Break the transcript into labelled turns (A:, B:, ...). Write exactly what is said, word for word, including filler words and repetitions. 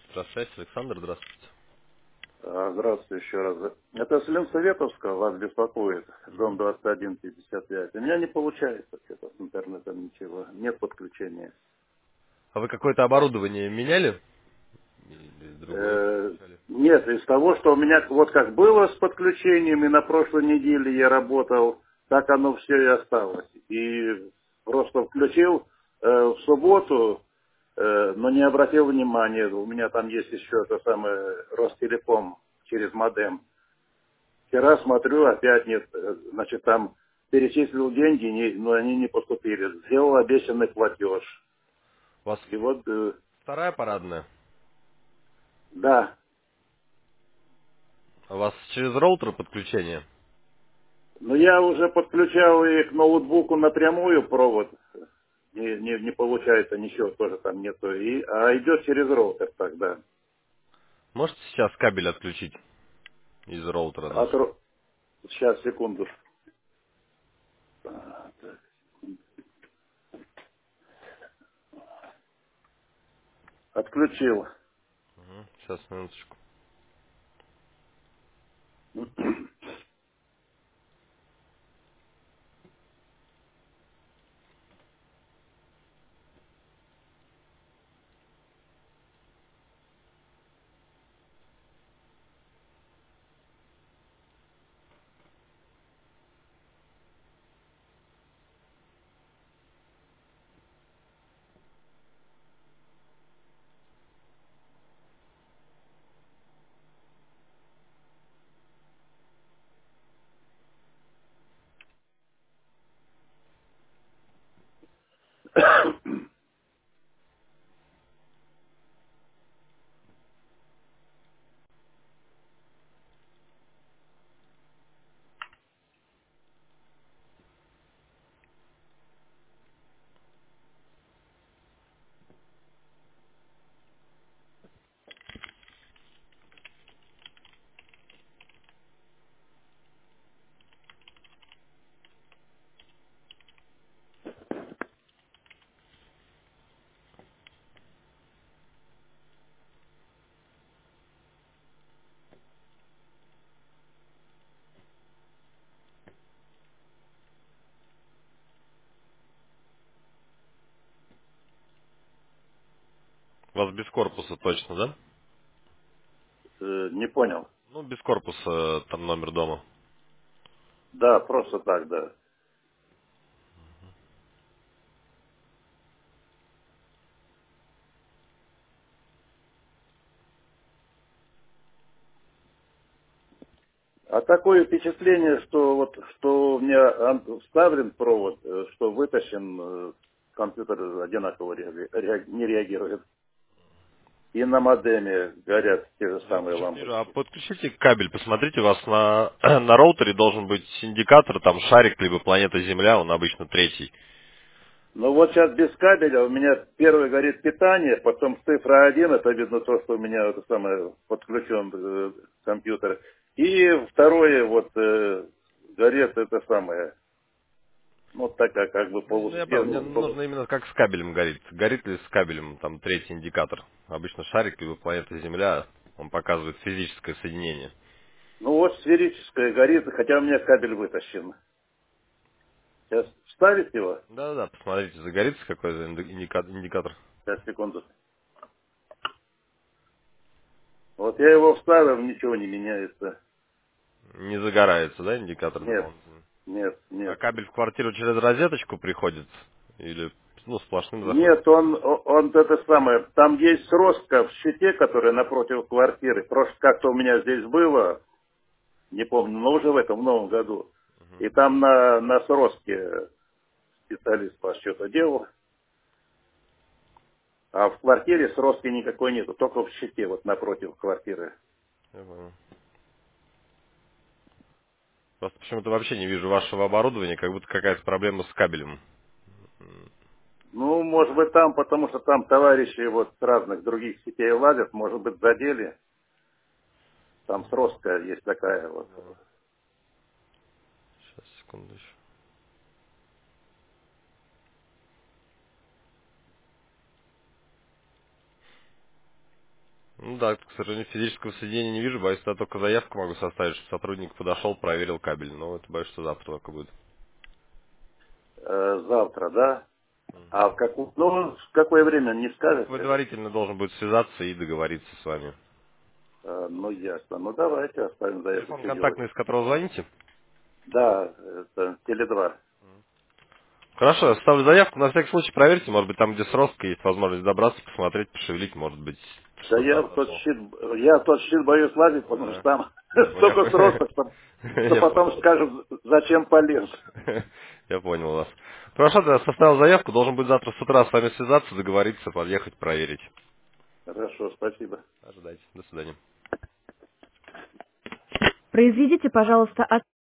A: Здравствуйте, Александр, здравствуйте.
B: А, Здравствуйте еще раз. Это с Ленсоветовска вас беспокоит, дом
A: Мгм.
B: двадцать один пятьдесят пять. У меня не получается что-то с интернетом ничего, нет подключения.
A: А вы какое-то оборудование меняли? Или другое
B: Э,
A: подключали?
B: Нет, из того, что у меня вот как было с подключением, и на прошлой неделе я работал, так оно все и осталось. И просто включил э, в субботу, э, но не обратил внимания, у меня там есть еще это самое Ростелеком через модем. Вчера смотрю, опять нет. Э, Значит, там перечислил деньги, не- но они не поступили. Сделал обещанный платеж.
A: У вас
B: И вот, э,
A: вторая парадная?
B: да.
A: У вас через роутер подключение?
B: Но я уже подключал и к ноутбуку напрямую провод. Не, не, не получается ничего, тоже там нету. И, а идет через роутер тогда.
A: Можете сейчас кабель отключить из роутера
B: От
A: нашего?
B: ро- Сейчас, секунду. А, так. Отключил.
A: Мгм. Сейчас, минуточку. У вас без корпуса точно, да?
B: Э, Не понял.
A: Ну, без корпуса, там номер дома.
B: Да, просто так, да. А такое впечатление, что вот что у меня ан- вставлен провод, э, что вытащен, э, компьютер одинаково реаги- реаг- не реагирует. И на модеме горят те же
A: Я
B: самые
A: почему вижу, а
B: лампочки.
A: подключите кабель, посмотрите, у вас на, на роутере должен быть индикатор, там шарик, либо планета Земля, он обычно третий.
B: Но вот сейчас без кабеля у меня первый горит питание, потом цифра один, это видно то, что у меня это самое подключен э, компьютер. И второе вот э, горит это самое, ну такая как бы
A: Ну, ну, я понял, мне
B: полусвет.
A: нужно именно как с кабелем горит. Горит ли с кабелем, там, третий индикатор. Обычно шарик, либо планета Земля, он показывает физическое соединение.
B: Ну вот сферическое горит, хотя у меня кабель вытащен. Сейчас вставить его?
A: Да-да-да, посмотрите, загорится какой-то инди- индика- индикатор.
B: Сейчас, секунду. Вот я его вставил, ничего не меняется.
A: Не загорается, да, индикатор
B: Нет,
A: дополнительно?
B: нет,
A: А
B: нет.
A: кабель в квартиру через розеточку приходит? Или, ну, сплошным заходит?
B: Нет, он, о- он это самое, там есть сростка в щите, которая напротив квартиры. Просто как-то у меня здесь было, не помню, но уже в этом в новом году. И там на, на сростке специалист по счету делал, а в квартире сростки никакой нету, только в щите, вот напротив квартиры.
A: Я понял. Просто почему-то вообще не вижу вашего оборудования, как будто какая-то проблема с кабелем. М,
B: Ну, может быть там, потому что там товарищи вот с разных других сетей лазят, может быть задели. Там сростка есть такая вот.
A: да. Сейчас, секунду еще. Ну да, к сожалению, физического соединения не вижу, боюсь, я только заявку могу составить, чтобы сотрудник подошел, проверил кабель. Но это боюсь, что завтра только будет.
B: Э, завтра, да? А в,
A: Мгм.
B: каку- ну, в какое время, не
A: Ну,
B: скажете?
A: предварительно должен будет связаться и договориться с вами.
B: Э, ну, ясно. Ну, давайте оставим заявку,
A: Телефон
B: что делать.
A: контактный, с которого звоните?
B: Да, это теле два.
A: Хорошо, я ставлю заявку, на всякий случай проверьте, может быть, там, где сростка, есть возможность добраться, посмотреть, пошевелить, может быть,
B: Да
A: что-то
B: я в тот
A: произошло.
B: щит, я в тот щит боюсь лазить, потому что
A: Да.
B: там
A: Ну, я,
B: столько сроков, что, что
A: я
B: потом
A: понял.
B: скажут, зачем полез.
A: Я понял вас. Хорошо, да, составил заявку, должен быть завтра с утра с вами связаться, договориться, подъехать, проверить.
B: Хорошо, спасибо.
A: Ожидайте. До свидания.
C: Произведите, пожалуйста,